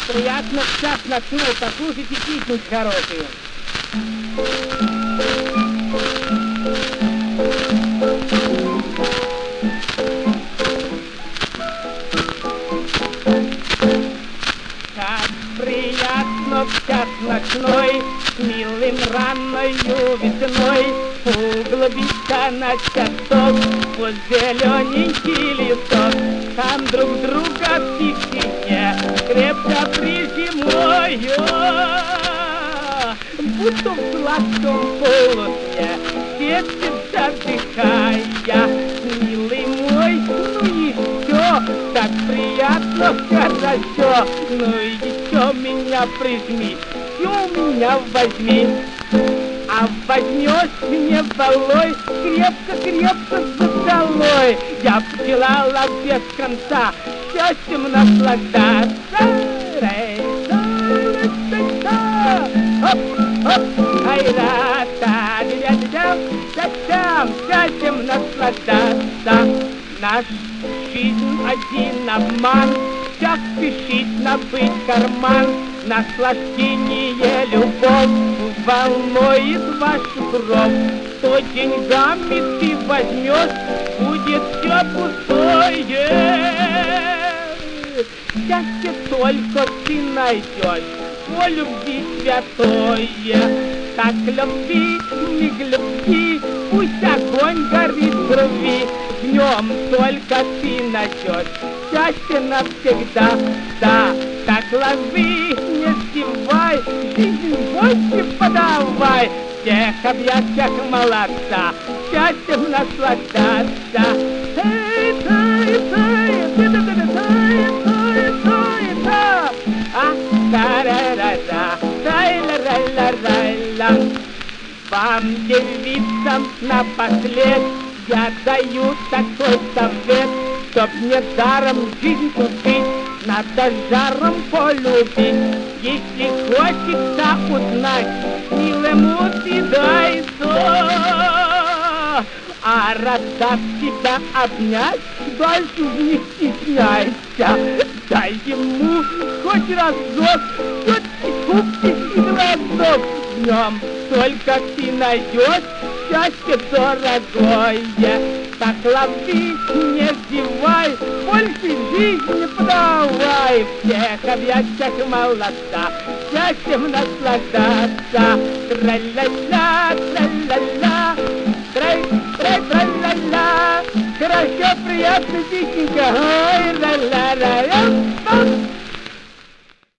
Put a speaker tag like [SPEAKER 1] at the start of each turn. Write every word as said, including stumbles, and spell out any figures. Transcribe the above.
[SPEAKER 1] Приятно в час ночной послушайте песню хорошую. Как приятно в час ночной с милым ранною весной углубиться на часок под зелененький листок. Там друг друга в тишине крепко прижимаю, будто в сладком полусне светится дыхая. Милый мой, ну еще так приятно, хорошо, ну еще меня прижми, все меня возьми. А возьмешь мне волой крепко-крепко за долой, я б желала без конца счастьем наслаждаться. Оп-оп, ай-ра-та, дя-дя-дям, счастьем наслаждаться. Наш жизнь один обман, всяк спешит набыть карман. Наслаждение любовь волнует вашу кровь. То деньгами ты возьмешь, будет все пустое. Счастье только ты найдешь по любви святое. Так любви, миг любви, пусть огонь горит в груди. В нем только ты найдешь счастье навсегда. Да, так лови, не сдевай, жизнь больше подавай. Всех объятиях молодца, счастьем наслаждаться. Эй, тай, тай, тай, тай, тай, тай, а, та-ра-ра-ра, тай-ла-ра-ла-ра-ла. Вам, девицам, напослед я даю такой совет, чтоб не даром жизнь купить, надо жаром полюбить. Если хочется узнать, милому ты дай то, а раз дав тебя обнять, дальше не стесняйся. Дай ему хоть разок, хоть купки и глазок. В нем только ты найдешь счастье дорогое. Так лови, не сдевай, больше жизни подавай. Всех объятиях молодца, счастьем наслаждаться. Тра-ля-ля, тра-ля-ля, трай-трай-тра-ля-ля. Хорошо, приятно, тихенько, ой, ла-ла-ла-ла.